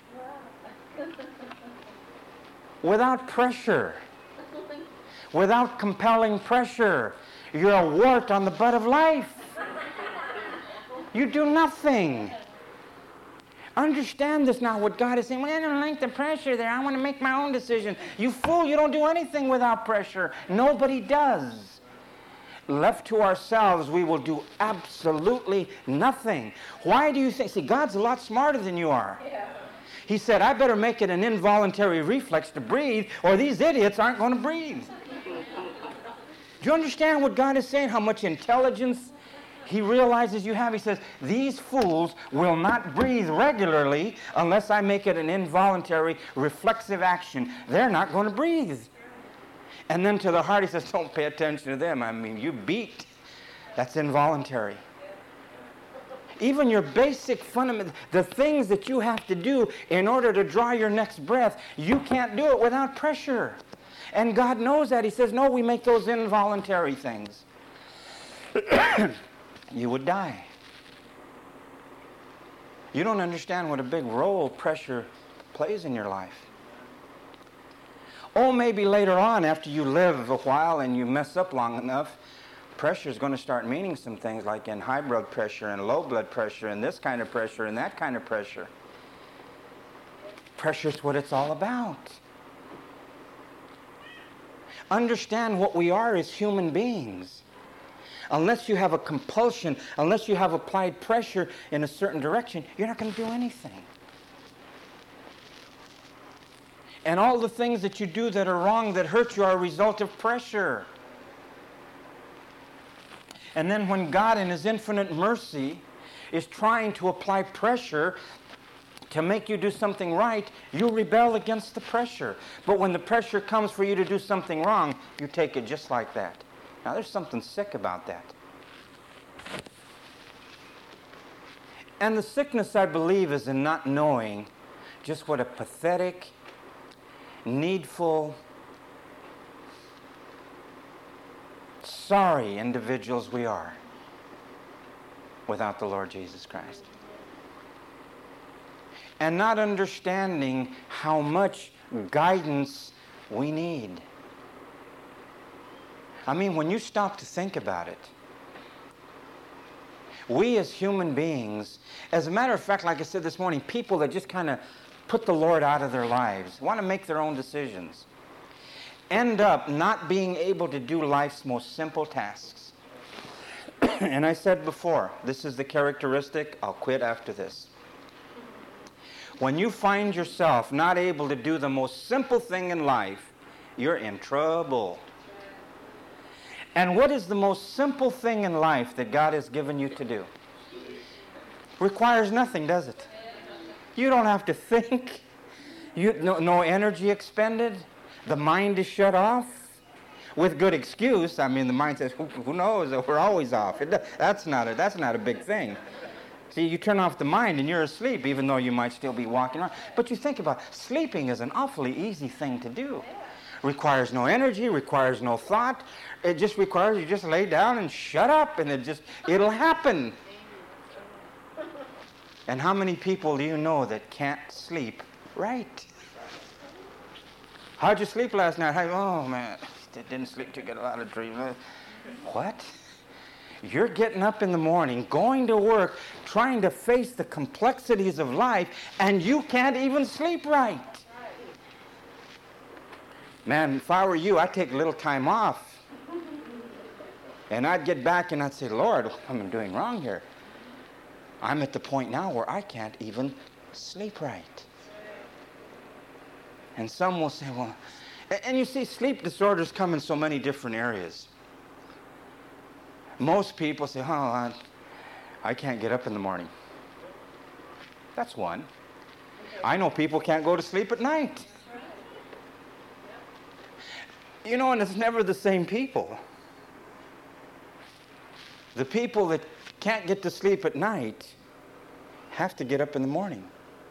Without pressure, without compelling pressure, you're a wart on the butt of life. You do nothing. Understand this now, what God is saying. "Well, I don't like the pressure there. I want to make my own decision." You fool, you don't do anything without pressure. Nobody does. Left to ourselves, we will do absolutely nothing. Why do you think? See, God's a lot smarter than you are. Yeah. He said, "I better make it an involuntary reflex to breathe, or these idiots aren't going to breathe." Do you understand what God is saying? How much intelligence He realizes you have? He says, "These fools will not breathe regularly unless I make it an involuntary reflexive action. They're not going to breathe." And then to the heart, He says, "Don't pay attention to them. I mean, you beat. That's involuntary." Even your basic fundament, the things that you have to do in order to draw your next breath, you can't do it without pressure. And God knows that. He says, "No, we make those involuntary things." You would die. You don't understand what a big role pressure plays in your life. Oh, maybe later on, after you live a while and you mess up long enough, pressure is going to start meaning some things like in high blood pressure and low blood pressure and this kind of pressure and that kind of pressure. Pressure is what it's all about. Understand what we are as human beings. Unless you have a compulsion, unless you have applied pressure in a certain direction, you're not going to do anything. And all the things that you do that are wrong, that hurt you, are a result of pressure. And then when God in His infinite mercy is trying to apply pressure to make you do something right, you rebel against the pressure. But when the pressure comes for you to do something wrong, you take it just like that. Now, there's something sick about that. And the sickness, I believe, is in not knowing just what a pathetic, needful, sorry individuals we are without the Lord Jesus Christ. And not understanding how much guidance we need. I mean, when you stop to think about it, we as human beings, as a matter of fact, like I said this morning, people that just kind of put the Lord out of their lives, want to make their own decisions, end up not being able to do life's most simple tasks. And I said before, this is the characteristic, I'll quit after this. When you find yourself not able to do the most simple thing in life, you're in trouble. And what is the most simple thing in life that God has given you to do? Requires nothing, does it? You don't have to think. You, no, no energy expended. The mind is shut off. With good excuse. I mean, the mind says, who, who knows? We're always off. It, that's, not a, that's not a big thing. See, you turn off the mind and you're asleep, even though you might still be walking around. But you think about it, sleeping is an awfully easy thing to do. Requires no energy, requires no thought. It just requires you just lay down and shut up, and it just, it'll happen. And how many people do you know that can't sleep right? How'd you sleep last night? How, oh, man, didn't sleep too good, a lot of dreams. What? You're getting up in the morning, going to work, trying to face the complexities of life, and you can't even sleep right. Man, if I were you, I'd take a little time off. And I'd get back and I'd say, Lord, what am I doing wrong here? I'm at the point now where I can't even sleep right. And some will say, well, and you see, sleep disorders come in so many different areas. Most people say, oh, I, I can't get up in the morning. That's one. I know people can't go to sleep at night. You know, and it's never the same people. The people that can't get to sleep at night have to get up in the morning.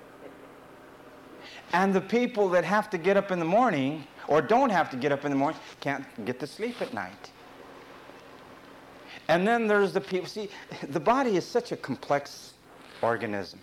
And the people that have to get up in the morning, or don't have to get up in the morning, can't get to sleep at night. And then there's the people, see, the body is such a complex organism.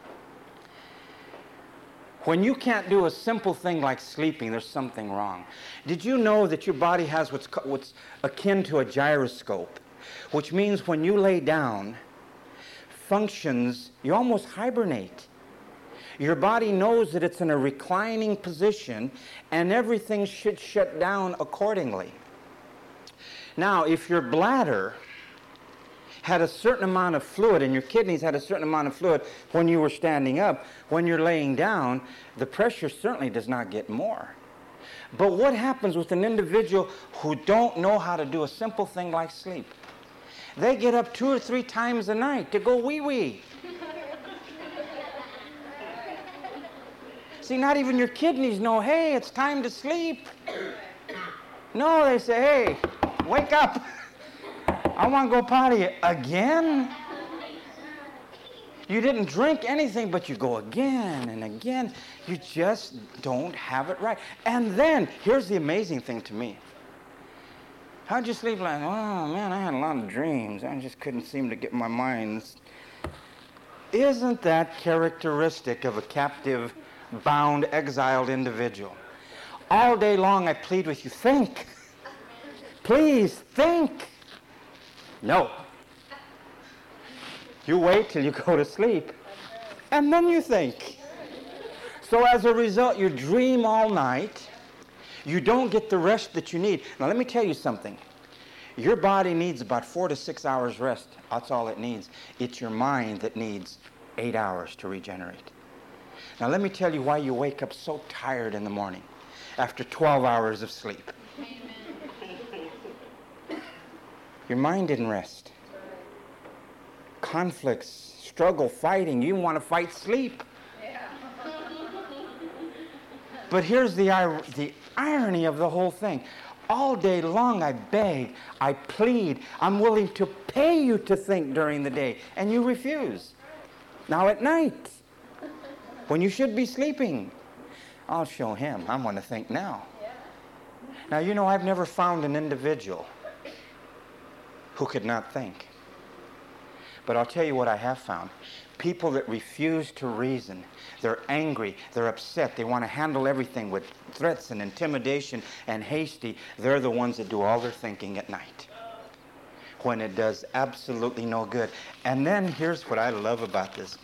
When you can't do a simple thing like sleeping, there's something wrong. Did you know that your body has what's, what's akin to a gyroscope, which means when you lay down, functions, you almost hibernate. Your body knows that it's in a reclining position, and everything should shut down accordingly. Now, if your bladder had a certain amount of fluid, and your kidneys had a certain amount of fluid when you were standing up, when you're laying down, the pressure certainly does not get more. But what happens with an individual who don't know how to do a simple thing like sleep? They get up two or three times a night to go wee-wee. See, not even your kidneys know, hey, it's time to sleep. No, they say, hey, wake up. I want to go potty again. You didn't drink anything, but you go again and again. You just don't have it right. And then, here's the amazing thing to me. How'd you sleep last night? Oh, man, I had a lot of dreams. I just couldn't seem to get my mind. Isn't that characteristic of a captive, bound, exiled individual? All day long I plead with you, think. Please, think. No. You wait till you go to sleep, and then you think. So as a result, you dream all night. You don't get the rest that you need. Now let me tell you something. Your body needs about four to six hours rest. That's all it needs. It's your mind that needs eight hours to regenerate. Now let me tell you why you wake up so tired in the morning after twelve hours of sleep. Amen. Your mind didn't rest. Conflicts, struggle, fighting. You want to fight sleep. Yeah. But here's the, the irony of the whole thing. All day long I beg, I plead, I'm willing to pay you to think during the day, and you refuse. Now at night, when you should be sleeping, I'll show him. I'm going to think now. Yeah. Now, you know, I've never found an individual who could not think. But I'll tell you what I have found. People that refuse to reason. They're angry. They're upset. They want to handle everything with threats and intimidation and hasty. They're the ones that do all their thinking at night, when it does absolutely no good. And then here's what I love about this.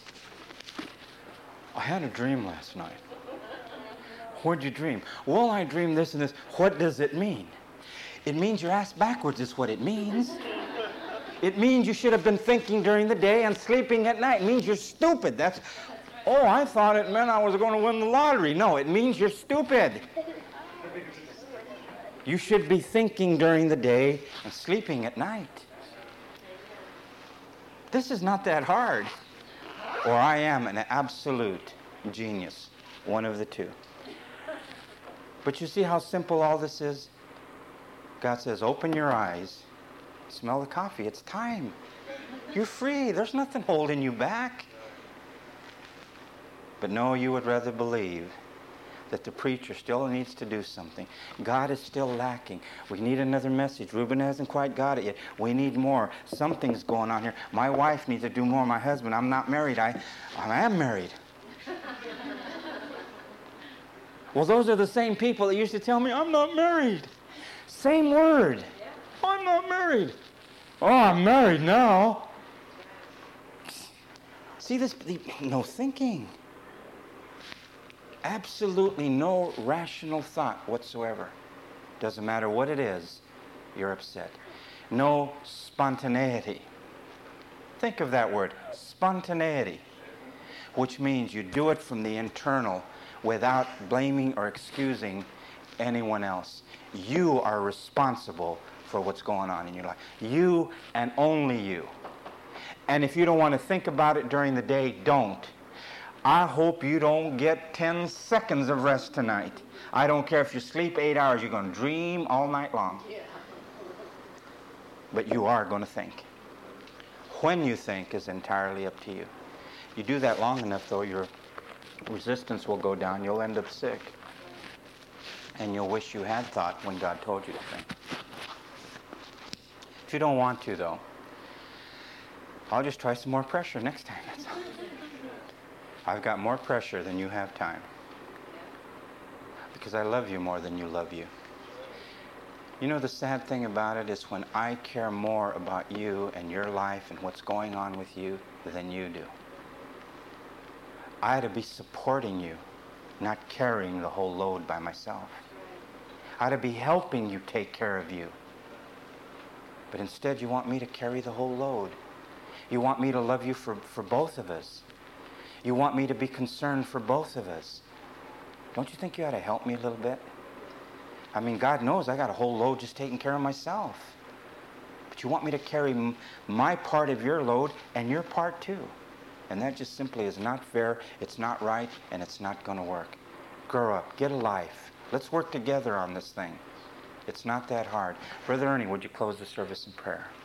I had a dream last night. What'd you dream? Well, I dreamed this and this. What does it mean? It means you're asked backwards is what it means. It means you should have been thinking during the day and sleeping at night. It means you're stupid. That's, oh, I thought it meant I was going to win the lottery. No, it means you're stupid. You should be thinking during the day and sleeping at night. This is not that hard. Or I am an absolute genius, one of the two. But you see how simple all this is? God says, open your eyes, smell the coffee, it's time. You're free, there's nothing holding you back. But no, you would rather believe that the preacher still needs to do something. God is still lacking. We need another message. Reuben hasn't quite got it yet. We need more. Something's going on here. My wife needs to do more. My husband, I'm not married. I, I am married. Well, those are the same people that used to tell me, I'm not married. Same word. I'm not married. Oh, I'm married now. See this? No thinking. Absolutely no rational thought whatsoever. Doesn't matter what it is, you're upset. No spontaneity. Think of that word, spontaneity, which means you do it from the internal without blaming or excusing anyone else. You are responsible for what's going on in your life. You and only you. And if you don't want to think about it during the day, don't. I hope you don't get ten seconds of rest tonight. I don't care if you sleep eight hours, you're going to dream all night long. Yeah. But you are going to think. when you think is entirely up to you. You do that long enough, though, your resistance will go down. You'll end up sick. And you'll wish you had thought when God told you to think. If you don't want to, though, I'll just try some more pressure next time. That's all. I've got more pressure than you have time. Because I love you more than you love you. You know, the sad thing about it is when I care more about you and your life and what's going on with you than you do. I ought to be supporting you, not carrying the whole load by myself. I ought to be helping you take care of you. But instead you want me to carry the whole load. You want me to love you for, for both of us. You want me to be concerned for both of us. Don't you think you ought to help me a little bit? I mean, God knows I got a whole load just taking care of myself. But you want me to carry m- my part of your load and your part too. And that just simply is not fair, it's not right, and it's not going to work. Grow up, get a life. Let's work together on this thing. It's not that hard. Brother Ernie, would you close the service in prayer?